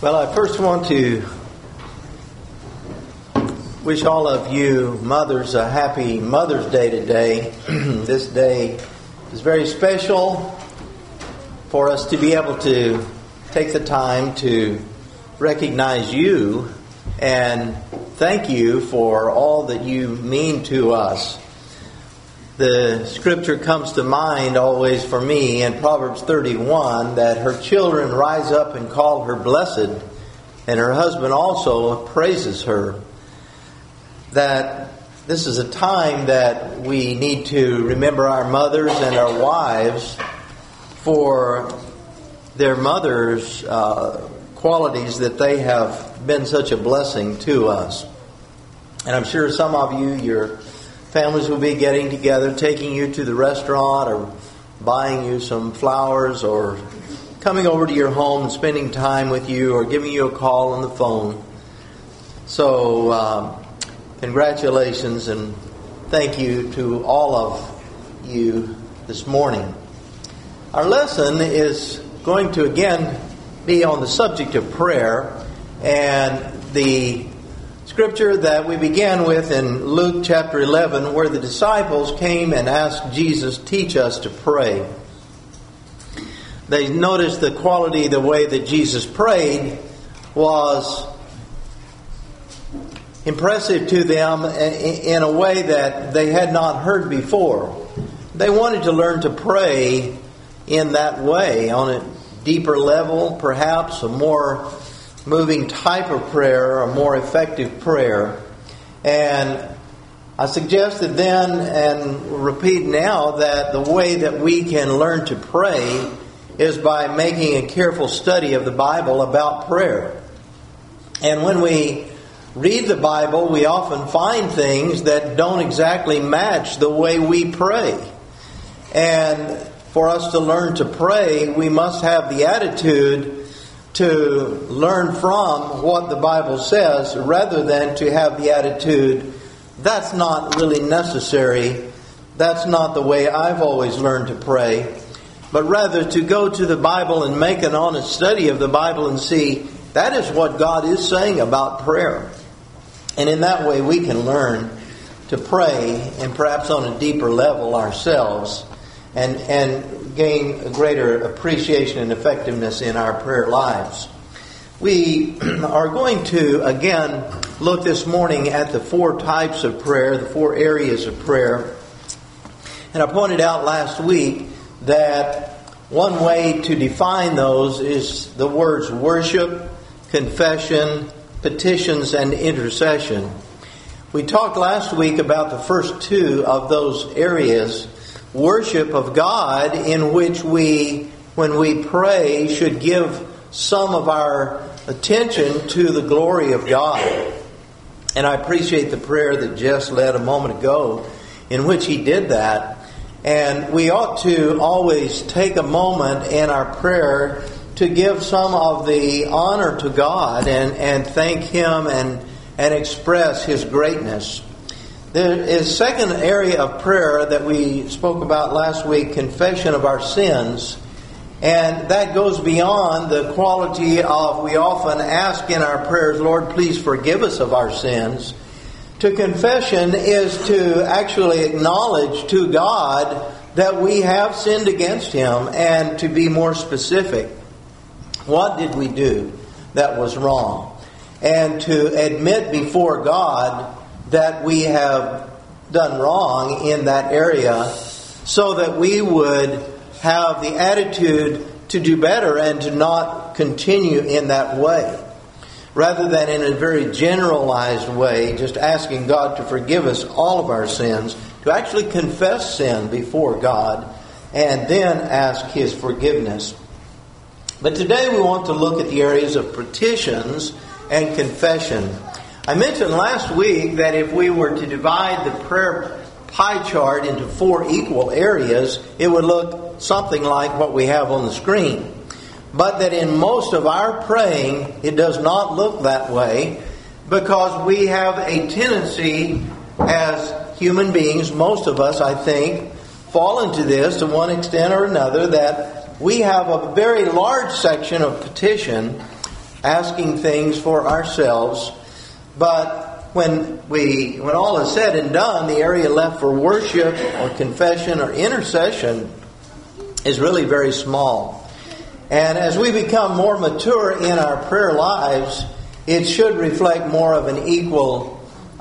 Well, I first want to wish all of you mothers a happy Mother's Day today. This day is very special for us to be able to take the time to recognize you and thank you for all that you mean to us. The scripture comes to mind always for me in Proverbs 31 that her children rise up and call her blessed, and her husband also praises her. That this is a time that we need to remember our mothers and our wives for their mothers' qualities that they have been such a blessing to us. And I'm sure some of you, your families will be getting together, taking you to the restaurant or buying you some flowers or coming over to your home and spending time with you or giving you a call on the phone. So congratulations and thank you to all of you this morning. Our lesson is going to again be on the subject of prayer, and the scripture that we began with in Luke chapter 11, where the disciples came and asked Jesus, teach us to pray. They noticed the quality, the way that Jesus prayed was impressive to them in a way that they had not heard before. They wanted to learn to pray in that way, on a deeper level, perhaps a more moving type of prayer, a more effective prayer. And I suggested then and repeat now that the way that we can learn to pray is by making a careful study of the Bible about prayer. And when we read the Bible, we often find things that don't exactly match the way we pray. And for us to learn to pray, we must have the attitude to learn from what the Bible says rather than to have the attitude, that's not really necessary, that's not the way I've always learned to pray, but rather to go to the Bible and make an honest study of the Bible and see that is what God is saying about prayer. And in that way we can learn to pray and perhaps on a deeper level ourselves and gain a greater appreciation and effectiveness in our prayer lives. We are going to, again, look this morning at the four types of prayer, the four areas of prayer. And I pointed out last week that one way to define those is the words worship, confession, petitions, and intercession. We talked last week about the first two of those areas. Worship of God, in which we, when we pray, should give some of our attention to the glory of God. And I appreciate the prayer that Jess led a moment ago, in which he did that. And we ought to always take a moment in our prayer to give some of the honor to God and thank Him and express His greatness. There is a second area of prayer that we spoke about last week, confession of our sins. And that goes beyond the quality of, we often ask in our prayers, Lord, please forgive us of our sins. To confession is to actually acknowledge to God that we have sinned against Him, and to be more specific. What did we do that was wrong? And to admit before God that we have done wrong in that area, so that we would have the attitude to do better and to not continue in that way. Rather than in a very generalized way, just asking God to forgive us all of our sins, to actually confess sin before God and then ask His forgiveness. But today we want to look at the areas of petitions and confession. I mentioned last week that if we were to divide the prayer pie chart into four equal areas, it would look something like what we have on the screen. But that in most of our praying, it does not look that way, because we have a tendency as human beings, most of us, I think, fall into this to one extent or another, that we have a very large section of petition asking things for ourselves. But when all is said and done, the area left for worship or confession or intercession is really very small. And as we become more mature in our prayer lives, it should reflect more of an equal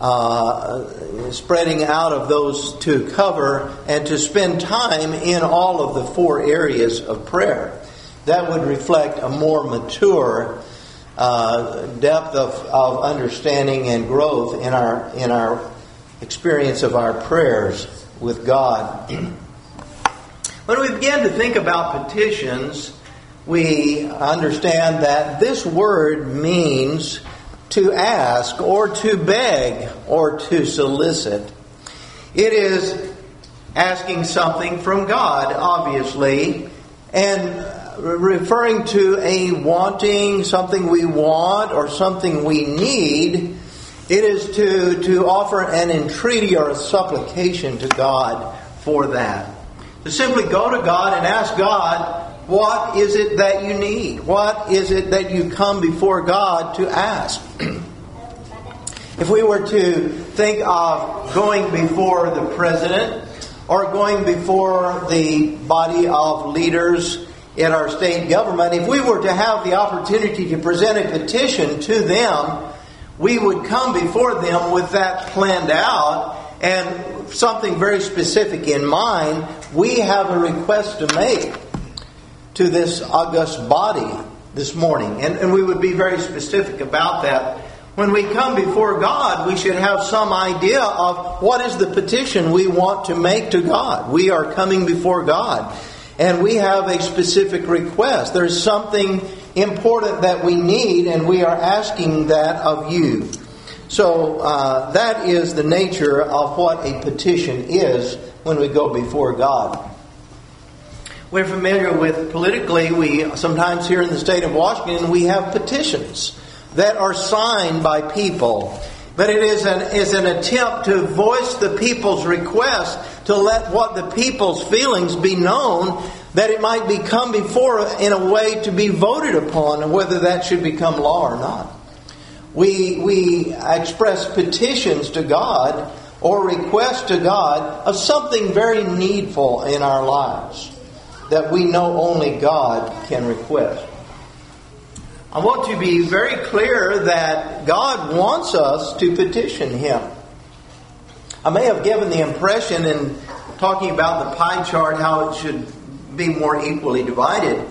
spreading out of those to cover and to spend time in all of the 4 areas of prayer. That would reflect a more mature depth of understanding and growth in our experience of our prayers with God. When we begin to think about petitions, we understand that this word means to ask or to beg or to solicit. It is asking something from God, obviously, and referring to a wanting, something we want or something we need. It is to offer an entreaty or a supplication to God for that. To simply go to God and ask God, what is it that you need? What is it that you come before God to ask? If we were to think of going before the president or going before the body of leaders in our state government, if we were to have the opportunity to present a petition to them, we would come before them with that planned out and something very specific in mind. We have a request to make to this august body this morning. And we would be very specific about that. When we come before God, we should have some idea of what is the petition we want to make to God. We are coming before God, and we have a specific request. There's something important that we need, and we are asking that of you. So that is the nature of what a petition is when we go before God. We're familiar with politically, we sometimes here in the state of Washington, we have petitions that are signed by people. But it is an attempt to voice the people's request, to let what the people's feelings be known, that it might come before in a way to be voted upon, and whether that should become law or not. We express petitions to God or requests to God of something very needful in our lives that we know only God can request. I want to be very clear that God wants us to petition Him. I may have given the impression in talking about the pie chart how it should be more equally divided,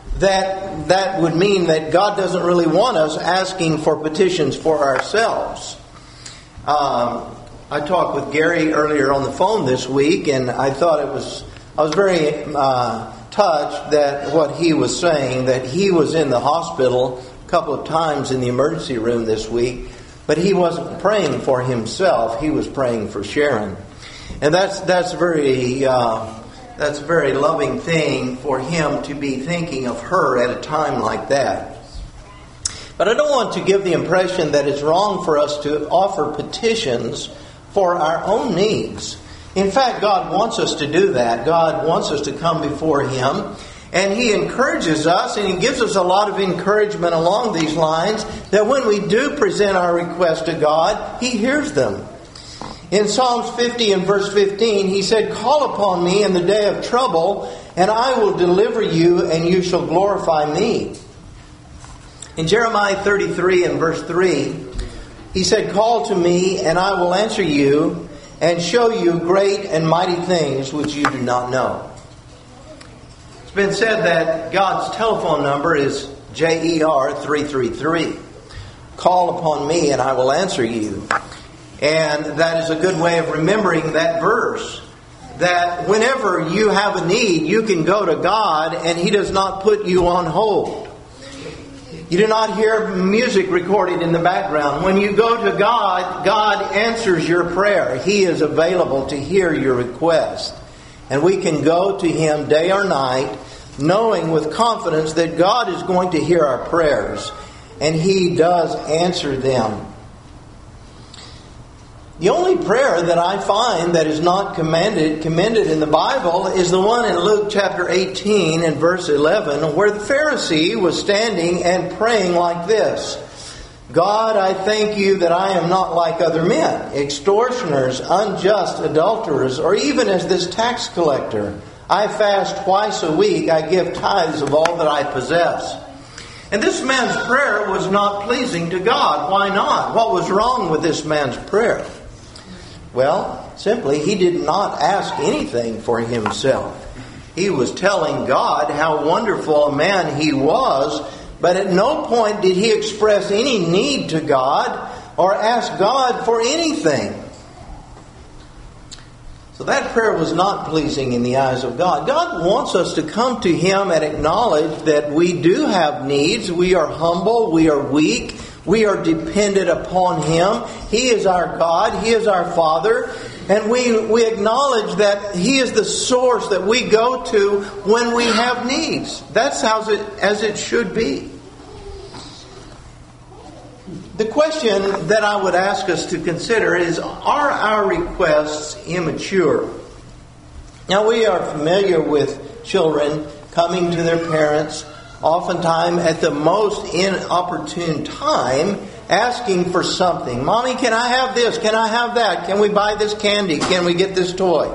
that would mean that God doesn't really want us asking for petitions for ourselves. I talked with Gary earlier on the phone this week, and I was very touched that what he was saying, that he was in the hospital a couple of times in the emergency room this week, but he wasn't praying for himself. He was praying for Sharon, and that's a very loving thing for him to be thinking of her at a time like that. But I don't want to give the impression that it's wrong for us to offer petitions for our own needs. In fact, God wants us to do that. God wants us to come before Him. And He encourages us, and He gives us a lot of encouragement along these lines, that when we do present our request to God, He hears them. In Psalms 50 and verse 15, He said, "Call upon me in the day of trouble, and I will deliver you, and you shall glorify me." In Jeremiah 33 and verse 3, He said, "Call to me, and I will answer you, and show you great and mighty things which you do not know." It's been said that God's telephone number is JER 333. Call upon me and I will answer you. And that is a good way of remembering that verse. That whenever you have a need, you can go to God and He does not put you on hold. You do not hear music recorded in the background. When you go to God, God answers your prayer. He is available to hear your request. And we can go to Him day or night, knowing with confidence that God is going to hear our prayers. And He does answer them. The only prayer that I find that is not commended in the Bible is the one in Luke chapter 18 and verse 11, where the Pharisee was standing and praying like this: God, I thank you that I am not like other men, extortioners, unjust, adulterers, or even as this tax collector. I fast twice a week. I give tithes of all that I possess. And this man's prayer was not pleasing to God. Why not? What was wrong with this man's prayer? Well, simply, he did not ask anything for himself. He was telling God how wonderful a man he was, but at no point did he express any need to God or ask God for anything. So that prayer was not pleasing in the eyes of God. God wants us to come to Him and acknowledge that we do have needs. We are humble. We are weak. We are dependent upon Him. He is our God. He is our Father. And we acknowledge that He is the source that we go to when we have needs. That's as it should be. The question that I would ask us to consider is, are our requests immature? Now, we are familiar with children coming to their parents, oftentimes at the most inopportune time, asking for something. Mommy, can I have this? Can I have that? Can we buy this candy? Can we get this toy?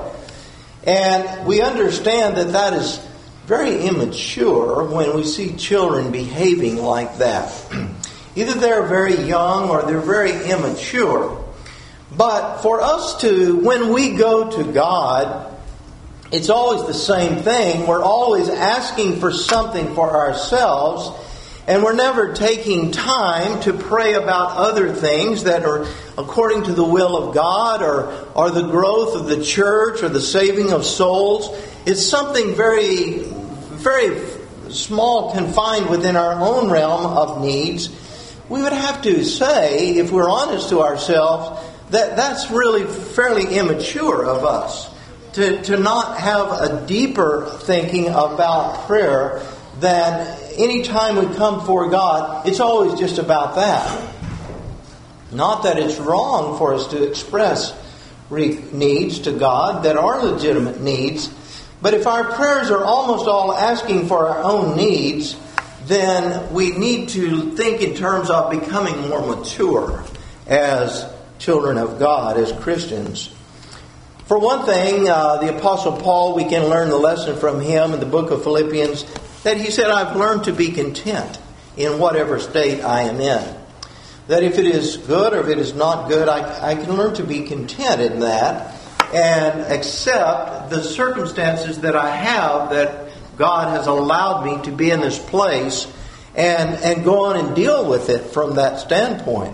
And we understand that that is very immature when we see children behaving like that. Either they're very young or they're very immature. But for us when we go to God, it's always the same thing. We're always asking for something for ourselves, and we're never taking time to pray about other things that are according to the will of God or the growth of the church or the saving of souls. It's something very, very small, confined within our own realm of needs. We would have to say, if we're honest to ourselves, that that's really fairly immature of us. To not have a deeper thinking about prayer than any time we come before God, it's always just about that. Not that it's wrong for us to express needs to God that are legitimate needs, but if our prayers are almost all asking for our own needs, then we need to think in terms of becoming more mature as children of God, as Christians. For one thing, the Apostle Paul, we can learn the lesson from him in the book of Philippians, that he said, I've learned to be content in whatever state I am in. That if it is good or if it is not good, I can learn to be content in that and accept the circumstances that I have, that God has allowed me to be in this place, and go on and deal with it from that standpoint.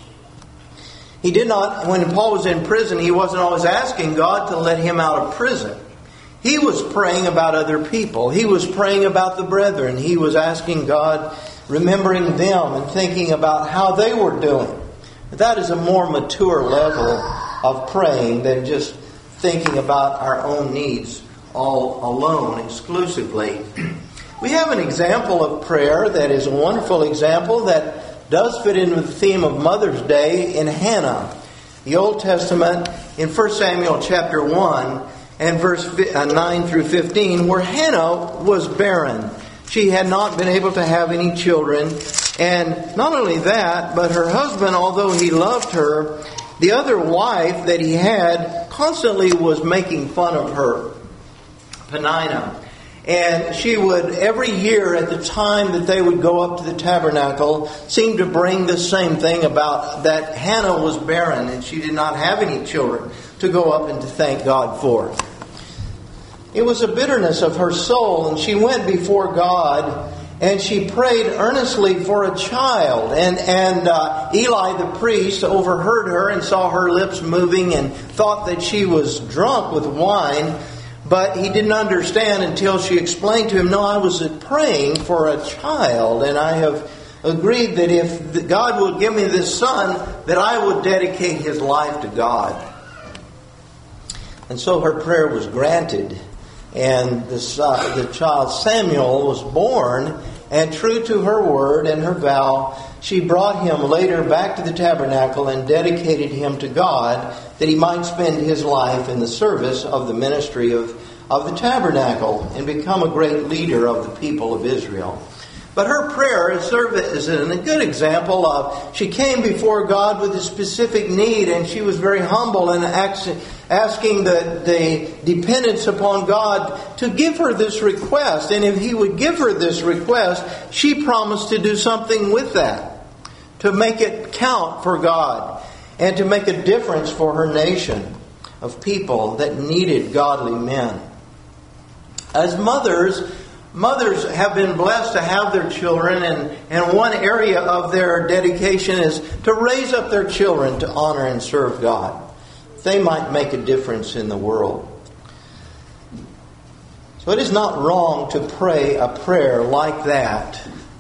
He did not, when Paul was in prison, he wasn't always asking God to let him out of prison. He was praying about other people. He was praying about the brethren. He was asking God, remembering them and thinking about how they were doing. That is a more mature level of praying than just thinking about our own needs all alone, exclusively. We have an example of prayer that is a wonderful example that does fit in with the theme of Mother's Day in Hannah. The Old Testament in 1 Samuel chapter 1 and verse 9 through 15, where Hannah was barren. She had not been able to have any children. And not only that, but her husband, although he loved her, the other wife that he had constantly was making fun of her, Peninnah. And she would, every year at the time that they would go up to the tabernacle, seem to bring the same thing about that Hannah was barren and she did not have any children to go up and to thank God for. It was a bitterness of her soul, and she went before God and she prayed earnestly for a child. And Eli the priest overheard her and saw her lips moving and thought that she was drunk with wine. But he didn't understand until she explained to him, no, I was praying for a child, and I have agreed that if God will give me this son, that I would dedicate his life to God. And so her prayer was granted, and the child Samuel was born, and true to her word and her vow, she brought him later back to the tabernacle and dedicated him to God, that he might spend his life in the service of the ministry of the tabernacle and become a great leader of the people of Israel. But her prayer is a good example of, she came before God with a specific need, and she was very humble and asking the dependence upon God to give her this request. And if He would give her this request, she promised to do something with that, to make it count for God, and to make a difference for her nation of people that needed godly men. As mothers have been blessed to have their children, and one area of their dedication is to raise up their children to honor and serve God. They might make a difference in the world. So it is not wrong to pray a prayer like that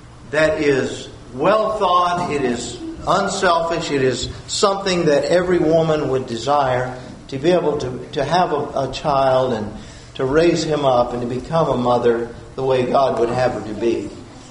is well thought, it is unselfish, it is something that every woman would desire, to be able to have a child and to raise him up and to become a mother the way God would have her to be.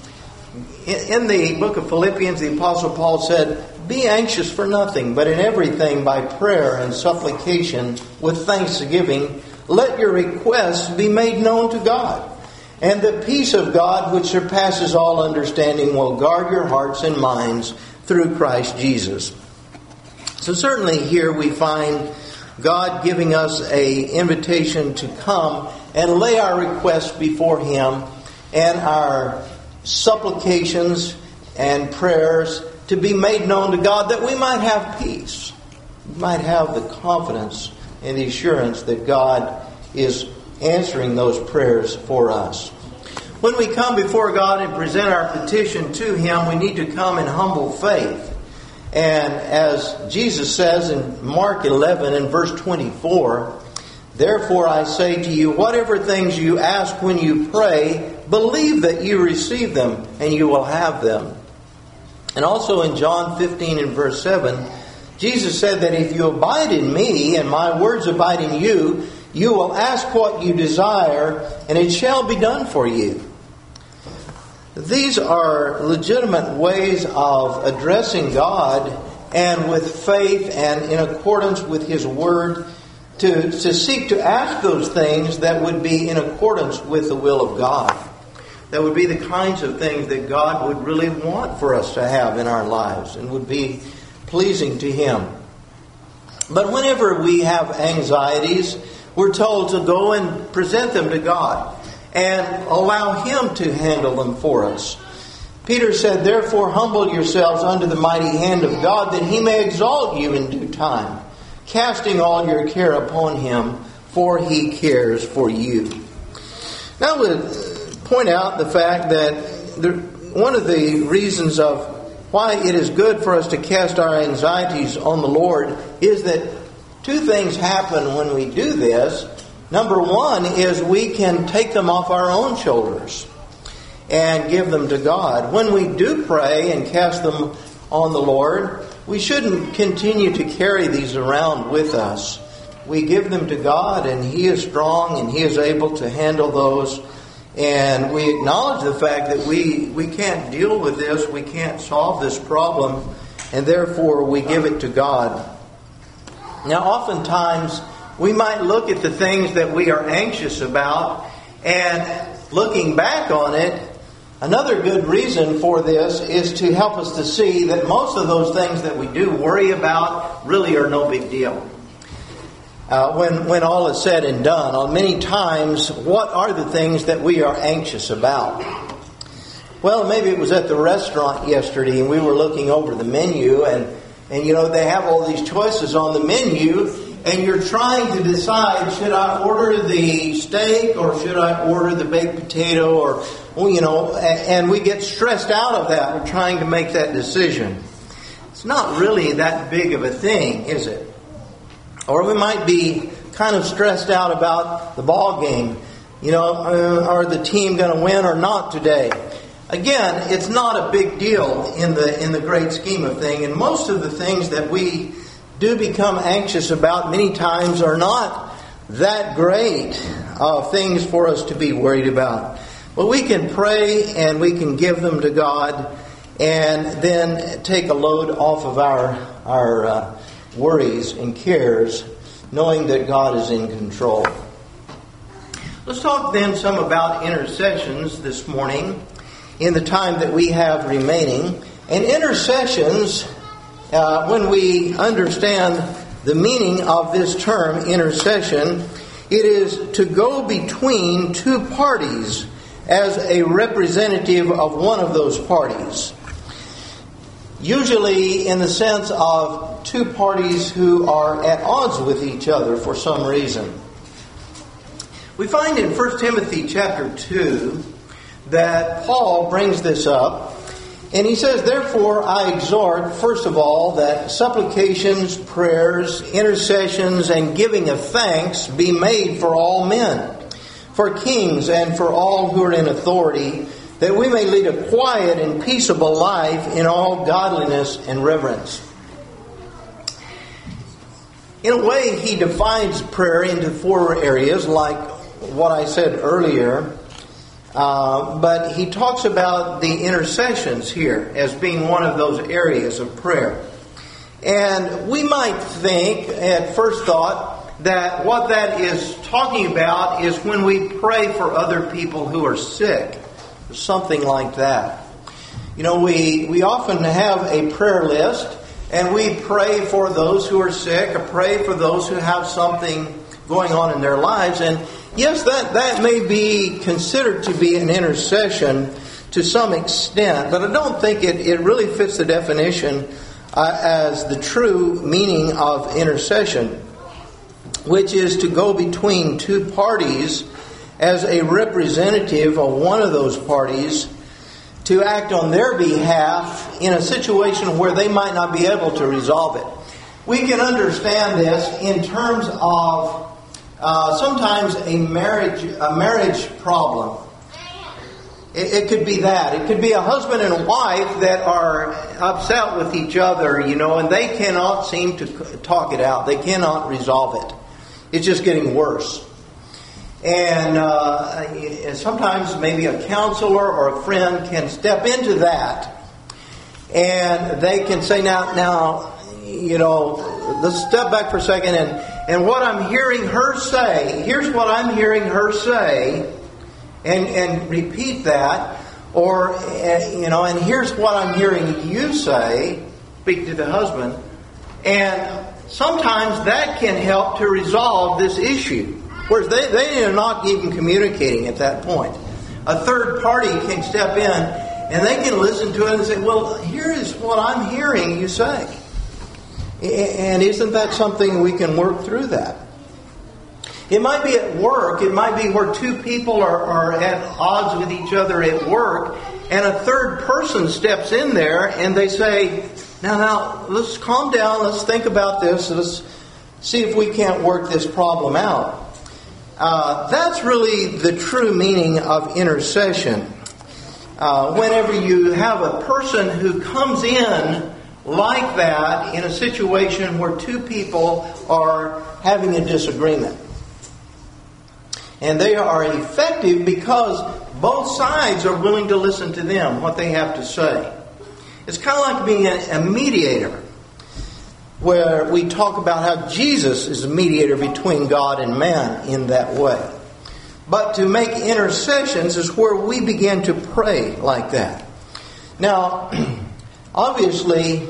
In the book of Philippians, the Apostle Paul said, "Be anxious for nothing, but in everything by prayer and supplication with thanksgiving, let your requests be made known to God. And the peace of God, which surpasses all understanding, will guard your hearts and minds through Christ Jesus." So certainly here we find God giving us an invitation to come and lay our requests before Him, and our supplications and prayers to be made known to God, that we might have peace. We might have the confidence and the assurance that God is answering those prayers for us. When we come before God and present our petition to Him, we need to come in humble faith. And as Jesus says in Mark 11 and verse 24, "Therefore I say to you, whatever things you ask when you pray, believe that you receive them, and you will have them." And also in John 15 and verse 7, Jesus said that if you abide in me and my words abide in you, you will ask what you desire, and it shall be done for you. These are legitimate ways of addressing God, and with faith and in accordance with His Word, to seek to ask those things that would be in accordance with the will of God. That would be the kinds of things that God would really want for us to have in our lives and would be pleasing to Him. But whenever we have anxieties, we're told to go and present them to God and allow Him to handle them for us. Peter said, "Therefore humble yourselves under the mighty hand of God, that He may exalt you in due time, casting all your care upon Him, for He cares for you." Now we'll point out the fact that one of the reasons of why it is good for us to cast our anxieties on the Lord is that two things happen when we do this. Number one is we can take them off our own shoulders and give them to God. When we do pray and cast them on the Lord, we shouldn't continue to carry these around with us. We give them to God, and He is strong and He is able to handle those. And we acknowledge the fact that we can't deal with this, we can't solve this problem, and therefore we give it to God. Now oftentimes we might look at the things that we are anxious about, and looking back on it, another good reason for this is to help us to see that most of those things that we do worry about really are no big deal. When all is said and done, many times, what are the things that we are anxious about? Well, maybe it was at the restaurant yesterday, and we were looking over the menu, and they have all these choices on the menu, and you're trying to decide, should I order the steak or should I order the baked potato, and we get stressed out of that. We're trying to make that decision. It's not really that big of a thing, is it? Or we might be kind of stressed out about the ball game. Are the team going to win or not today? Again, it's not a big deal in the great scheme of things. And most of the things that we do become anxious about many times are not that great things for us to be worried about. But we can pray and we can give them to God, and then take a load off of our worries and cares, knowing that God is in control. Let's talk then some about intercessions this morning in the time that we have remaining. And intercessions, when we understand the meaning of this term, intercession, it is to go between two parties as a representative of one of those parties. Usually in the sense of two parties who are at odds with each other for some reason. We find in 1 Timothy chapter 2 that Paul brings this up. And he says, "Therefore I exhort, first of all, that supplications, prayers, intercessions, and giving of thanks be made for all men, for kings and for all who are in authority, that we may lead a quiet and peaceable life in all godliness and reverence." In a way, he defines prayer into four areas, like what I said earlier. But he talks about the intercessions here as being one of those areas of prayer. And we might think at first thought that what that is talking about is when we pray for other people who are sick. Something like that. You know, we often have a prayer list and we pray for those who are sick or pray for those who have something going on in their lives. And yes, that may be considered to be an intercession to some extent, but I don't think it really fits the definition as the true meaning of intercession, which is to go between two parties as a representative of one of those parties to act on their behalf in a situation where they might not be able to resolve it. We can understand this in terms of sometimes a marriage problem. It could be that. It could be a husband and a wife that are upset with each other, and they cannot seem to talk it out. They cannot resolve it. It's just getting worse. And sometimes maybe a counselor or a friend can step into that, and they can say, now, let's step back for a second, and what I'm hearing her say, here's what I'm hearing her say, and repeat that, or, and here's what I'm hearing you say, speak to the husband, and sometimes that can help to resolve this issue. Whereas they are not even communicating at that point. A third party can step in and they can listen to it and say, well, here is what I'm hearing you say. And isn't that something we can work through that? It might be at work. It might be where two people are at odds with each other at work, and a third person steps in there and they say, now, let's calm down. Let's think about this. Let's see if we can't work this problem out. That's really the true meaning of intercession. Whenever you have a person who comes in like that in a situation where two people are having a disagreement. And they are effective because both sides are willing to listen to them, what they have to say. It's kind of like being a mediator, where we talk about how Jesus is a mediator between God and man in that way. But to make intercessions is where we begin to pray like that. Now, obviously,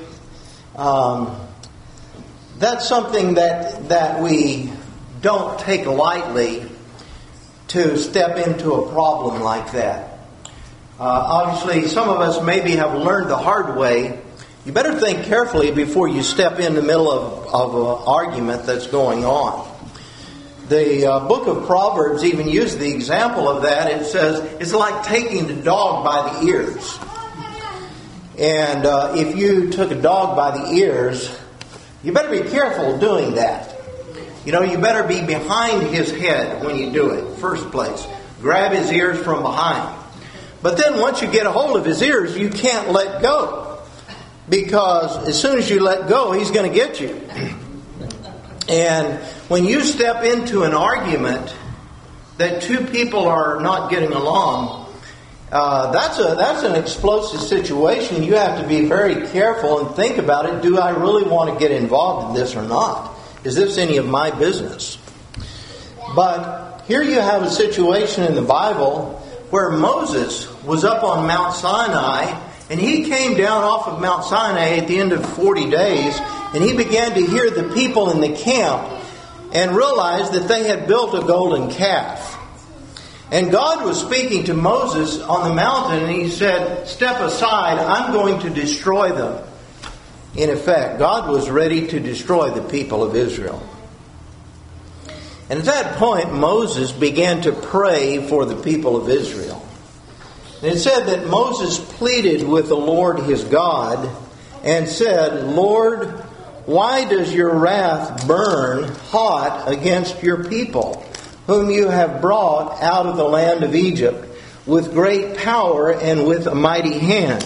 that's something that we don't take lightly, to step into a problem like that. Obviously, some of us maybe have learned the hard way. You better think carefully before you step in the middle of an argument that's going on. The book of Proverbs even uses the example of that. It says it's like taking the dog by the ears. And if you took a dog by the ears, you better be careful doing that. You better be behind his head when you do it, first place. Grab his ears from behind. But then once you get a hold of his ears, you can't let go. Because as soon as you let go, he's going to get you. And when you step into an argument that two people are not getting along, That's an explosive situation. You have to be very careful and think about it. Do I really want to get involved in this or not? Is this any of my business? But here you have a situation in the Bible where Moses was up on Mount Sinai, and he came down off of Mount Sinai at the end of 40 days, and he began to hear the people in the camp and realized that they had built a golden calf. And God was speaking to Moses on the mountain, and he said, "Step aside, I'm going to destroy them." In effect, God was ready to destroy the people of Israel. And at that point, Moses began to pray for the people of Israel. And it said that Moses pleaded with the Lord his God and said, "Lord, why does your wrath burn hot against your people, whom you have brought out of the land of Egypt with great power and with a mighty hand?"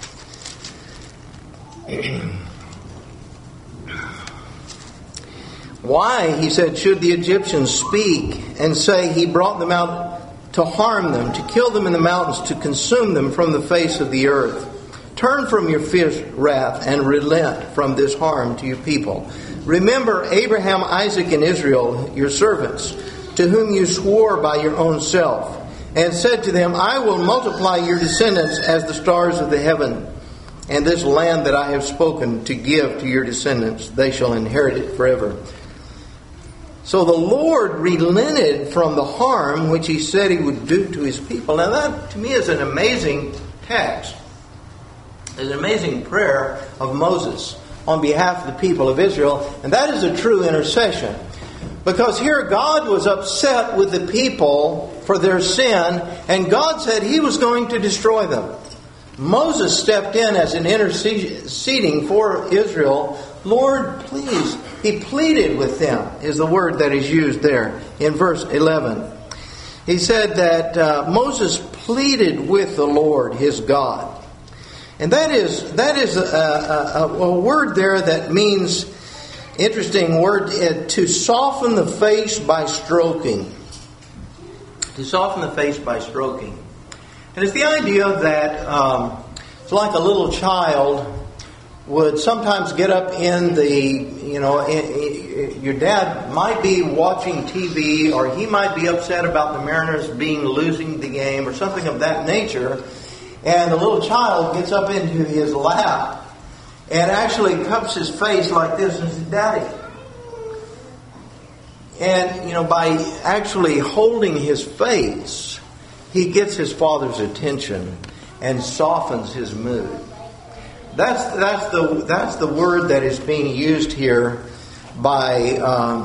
"Why," he said, "should the Egyptians speak and say, he brought them out to harm them, to kill them in the mountains, to consume them from the face of the earth? Turn from your fierce wrath and relent from this harm to your people. Remember Abraham, Isaac, and Israel, your servants, to whom you swore by your own self, and said to them, I will multiply your descendants as the stars of the heaven, and this land that I have spoken to give to your descendants, they shall inherit it forever." So the Lord relented from the harm which he said he would do to his people. Now that, to me, is an amazing text. It's an amazing prayer of Moses on behalf of the people of Israel. And that is a true intercession. Because here God was upset with the people for their sin, and God said he was going to destroy them. Moses stepped in as an interceding for Israel. "Lord, please," he pleaded with them, is the word that is used there in verse 11. He said that Moses pleaded with the Lord his God. And that is a word there that means, interesting word, to soften the face by stroking. To soften the face by stroking. And it's the idea that it's like a little child would sometimes get up in your dad might be watching TV, or he might be upset about the Mariners losing the game or something of that nature, and the little child gets up into his lap and actually cups his face like this and says, "Daddy." And, by actually holding his face, he gets his father's attention and softens his mood. That's the word that is being used here by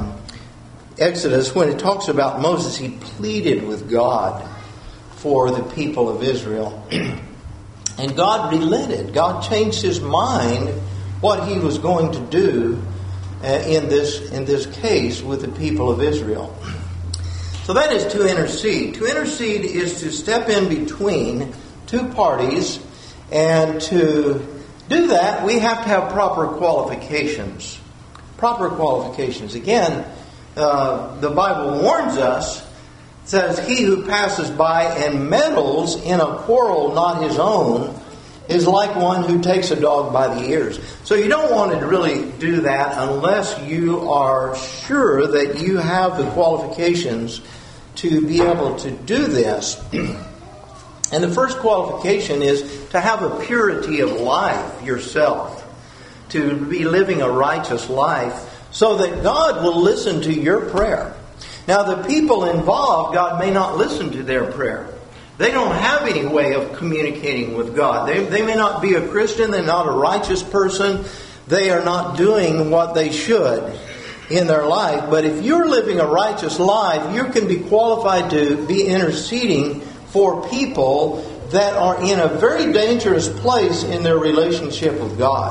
Exodus when it talks about Moses. He pleaded with God for the people of Israel. And God relented. God changed his mind what he was going to do in this case with the people of Israel. So that is to intercede. To intercede is to step in between two parties, and to do that, we have to have proper qualifications. Proper qualifications. Again, the Bible warns us, says, "He who passes by and meddles in a quarrel not his own is like one who takes a dog by the ears." So you don't want to really do that unless you are sure that you have the qualifications to be able to do this. And the first qualification is to have a purity of life yourself, to be living a righteous life, so that God will listen to your prayer. Now, the people involved, God may not listen to their prayer. They don't have any way of communicating with God. They may not be a Christian. They're not a righteous person. They are not doing what they should in their life. But if you're living a righteous life, you can be qualified to be interceding for people that are in a very dangerous place in their relationship with God.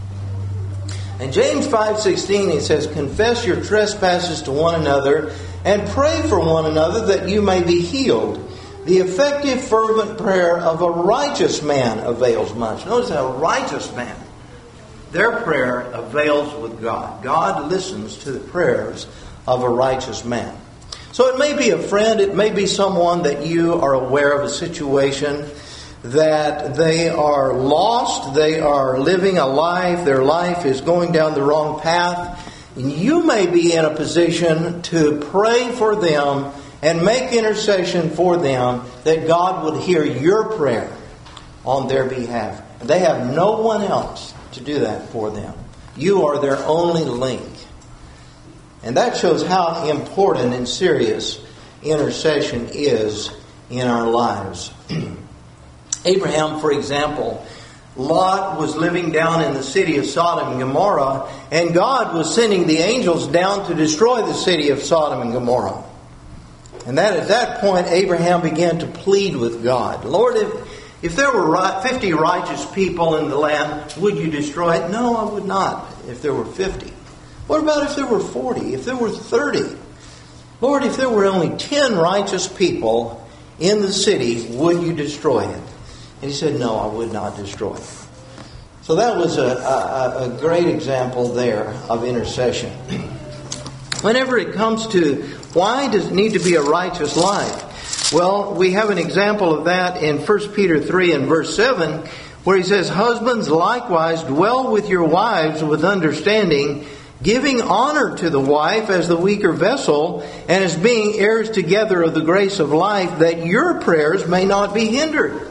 In James 5:16, it says, "Confess your trespasses to one another and pray for one another that you may be healed. The effective, fervent prayer of a righteous man avails much." Notice that, a righteous man. Their prayer avails with God. God listens to the prayers of a righteous man. So it may be a friend, it may be someone that you are aware of a situation that they are lost, they are living a life, their life is going down the wrong path. And you may be in a position to pray for them and make intercession for them that God would hear your prayer on their behalf. They have no one else to do that for them. You are their only link. And that shows how important and serious intercession is in our lives. Abraham, for example, Lot was living down in the city of Sodom and Gomorrah, and God was sending the angels down to destroy the city of Sodom and Gomorrah. And at that point, Abraham began to plead with God. Lord, if there were 50 righteous people in the land, would you destroy it? No, I would not, if there were 50. What about if there were 40? If there were 30? Lord, if there were only 10 righteous people in the city, would you destroy it? And he said, no, I would not destroy it. So that was a great example there of intercession. Whenever it comes to why does it need to be a righteous life? Well, we have an example of that in 1 Peter 3 and verse 7, where he says, husbands, likewise dwell with your wives with understanding, giving honor to the wife as the weaker vessel, and as being heirs together of the grace of life, that your prayers may not be hindered.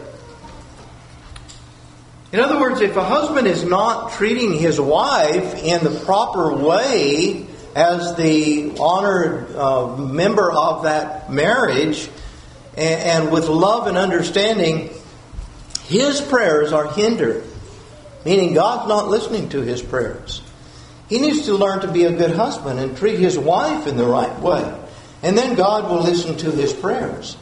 In other words, if a husband is not treating his wife in the proper way as the honored member of that marriage, and with love and understanding, his prayers are hindered. Meaning God's not listening to his prayers. He needs to learn to be a good husband and treat his wife in the right way. And then God will listen to his prayers.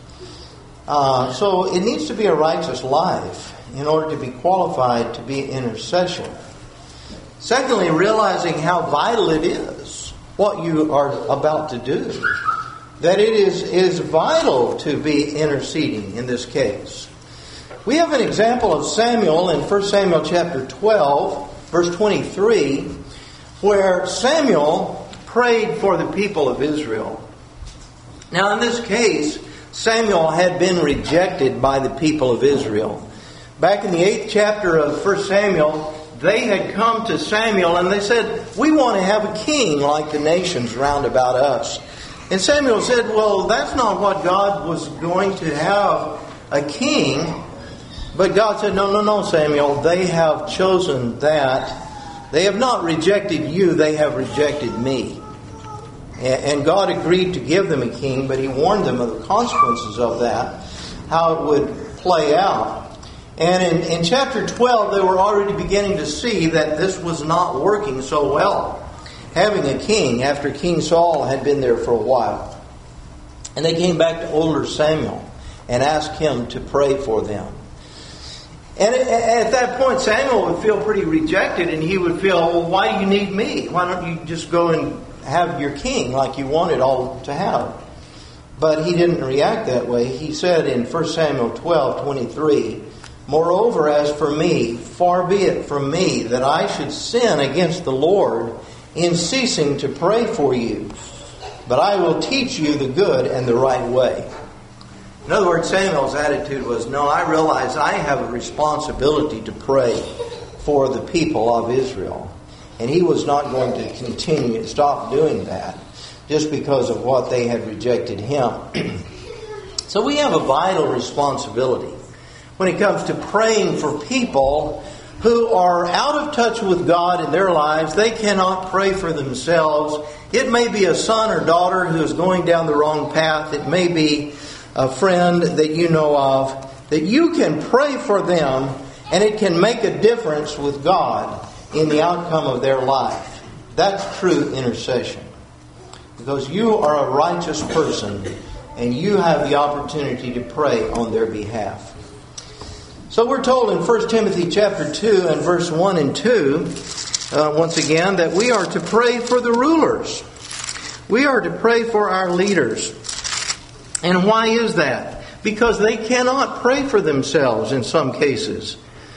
So it needs to be a righteous life in order to be qualified to be intercession. Secondly, realizing how vital it is, what you are about to do. That it is vital to be interceding in this case. We have an example of Samuel in 1 Samuel chapter 12, verse 23, where Samuel prayed for the people of Israel. Now in this case, Samuel had been rejected by the people of Israel. Back in the 8th chapter of 1 Samuel, they had come to Samuel and they said, we want to have a king like the nations round about us. And Samuel said, well, that's not what God was going to have, a king. But God said, no, Samuel, they have chosen that. They have not rejected you, they have rejected me. And God agreed to give them a king, but He warned them of the consequences of that, how it would play out. And in chapter 12, they were already beginning to see that this was not working so well, having a king after King Saul had been there for a while. And they came back to older Samuel and asked him to pray for them. And at that point, Samuel would feel pretty rejected, and he would feel, well, why do you need me? Why don't you just go and have your king like you wanted all to have? But he didn't react that way. He said in 1 Samuel 12:23, moreover, as for me, far be it from me that I should sin against the Lord in ceasing to pray for you. But I will teach you the good and the right way. In other words, Samuel's attitude was, no, I realize I have a responsibility to pray for the people of Israel. And he was not going to stop doing that just because of what they had rejected him. So we have a vital responsibility when it comes to praying for people who are out of touch with God in their lives. They cannot pray for themselves. It may be a son or daughter who is going down the wrong path. It may be a friend that you know of, that you can pray for them, and it can make a difference with God in the outcome of their life. That's true intercession. Because you are a righteous person, and you have the opportunity to pray on their behalf. So we're told in 1 Timothy chapter 2 and verse 1 and 2, once again, that we are to pray for the rulers. We are to pray for our leaders. And why is that? Because they cannot pray for themselves in some cases.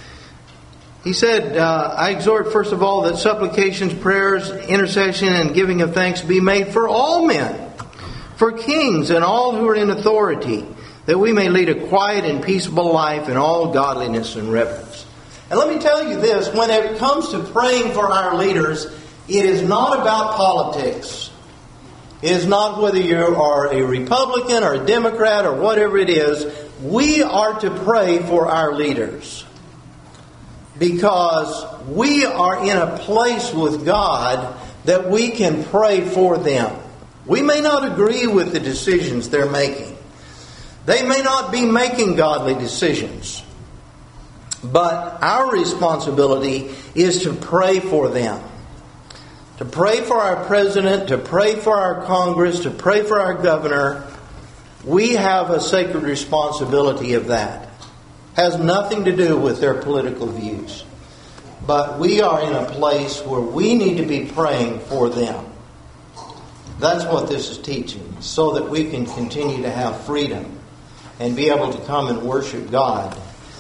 He said, I exhort first of all that supplications, prayers, intercession, and giving of thanks be made for all men, for kings and all who are in authority, that we may lead a quiet and peaceable life in all godliness and reverence. And let me tell you this, when it comes to praying for our leaders, it is not about politics. It is not whether you are a Republican or a Democrat or whatever it is. We are to pray for our leaders, because we are in a place with God that we can pray for them. We may not agree with the decisions they're making. They may not be making godly decisions. But our responsibility is to pray for them. To pray for our president, to pray for our Congress, to pray for our governor. We have a sacred responsibility of that. Has nothing to do with their political views. But we are in a place where we need to be praying for them. That's what this is teaching, so that we can continue to have freedom and be able to come and worship God.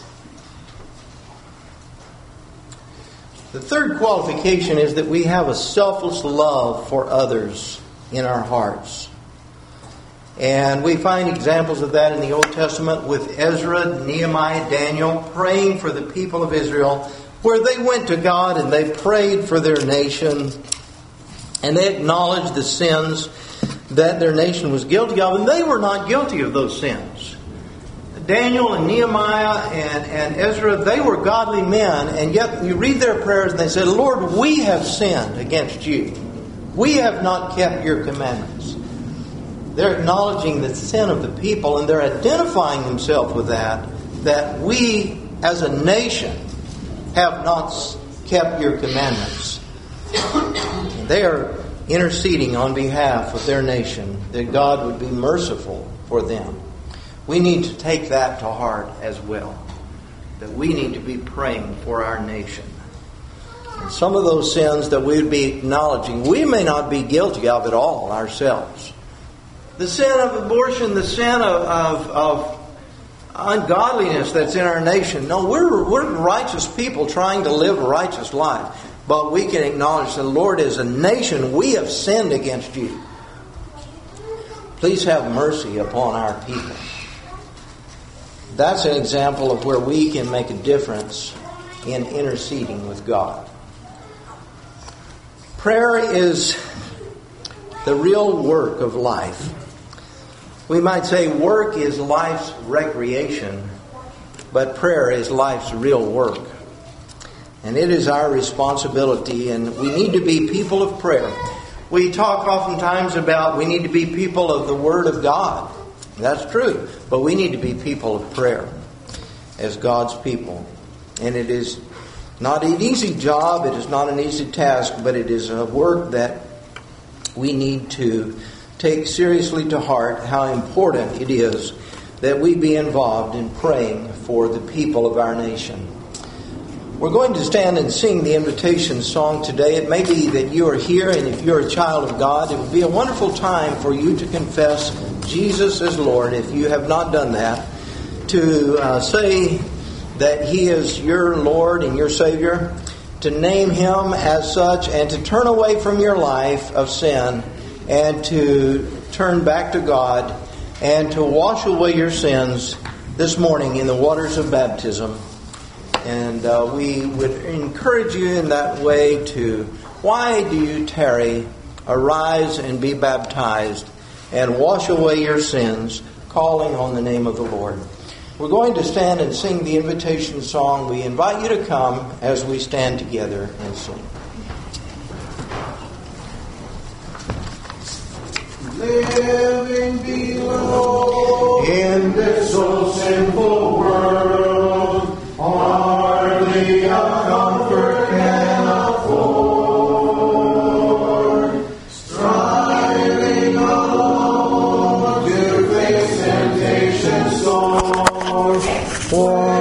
The third qualification is that we have a selfless love for others in our hearts. And we find examples of that in the Old Testament with Ezra, Nehemiah, Daniel, praying for the people of Israel, where they went to God and they prayed for their nation, and they acknowledged the sins that their nation was guilty of, and they were not guilty of those sins. Daniel and Nehemiah and Ezra, they were godly men, and yet you read their prayers and they said, Lord, we have sinned against you. We have not kept your commandments. They're acknowledging the sin of the people, and they're identifying themselves with that we as a nation have not kept your commandments. They are interceding on behalf of their nation, that God would be merciful for them. We need to take that to heart as well, that we need to be praying for our nation. And some of those sins that we would be acknowledging, we may not be guilty of at all ourselves. The sin of abortion, the sin of ungodliness that's in our nation. No, we're righteous people trying to live a righteous life. But we can acknowledge the Lord, as a nation, we have sinned against you. Please have mercy upon our people. That's an example of where we can make a difference in interceding with God. Prayer is the real work of life. We might say work is life's recreation, but prayer is life's real work. And it is our responsibility, and we need to be people of prayer. We talk oftentimes about we need to be people of the Word of God. That's true. But we need to be people of prayer as God's people. And it is not an easy job. It is not an easy task. But it is a work that we need to take seriously to heart, how important it is that we be involved in praying for the people of our nation. We're going to stand and sing the invitation song today. It may be that you are here, and if you're a child of God, it would be a wonderful time for you to confess Jesus as Lord, if you have not done that, to say that He is your Lord and your Savior, to name Him as such, and to turn away from your life of sin, and to turn back to God, and to wash away your sins this morning in the waters of baptism. And we would encourage you in that way to, why do you tarry? Arise and be baptized and wash away your sins, calling on the name of the Lord. We're going to stand and sing the invitation song. We invite you to come as we stand together and sing. Living below in this so simple world, hardly a comfort can afford. Striving alone to face temptation sore.